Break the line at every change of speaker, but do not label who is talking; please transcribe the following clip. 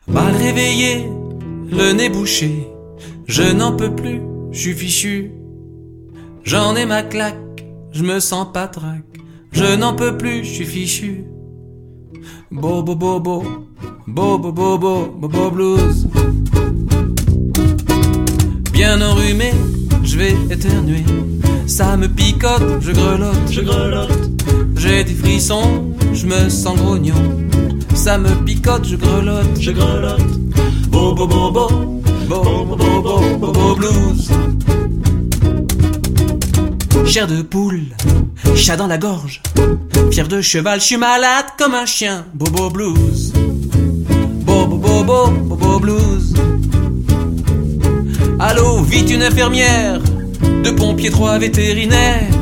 Mal réveillé, le nez bouché, je n'en peux plus, je suis fichu. J'en ai ma claque, je me sens patraque, je n'en peux plus, je suis fichu. Bobo bobo, bobo bobo, bobo blues. Bien enrhumé, je vais éternuer, ça me picote, je grelotte. J'ai des frissons, je me sens grognon, ça me picote, je grelotte. Bobo bobo, bobo bobo, bobo blues. Chair de poule, chat dans la gorge, fier de cheval, je suis malade comme un chien. Bobo blues, bobo bobo, bobo blues. Allô, vite une infirmière, 2 pompiers, 3 vétérinaires.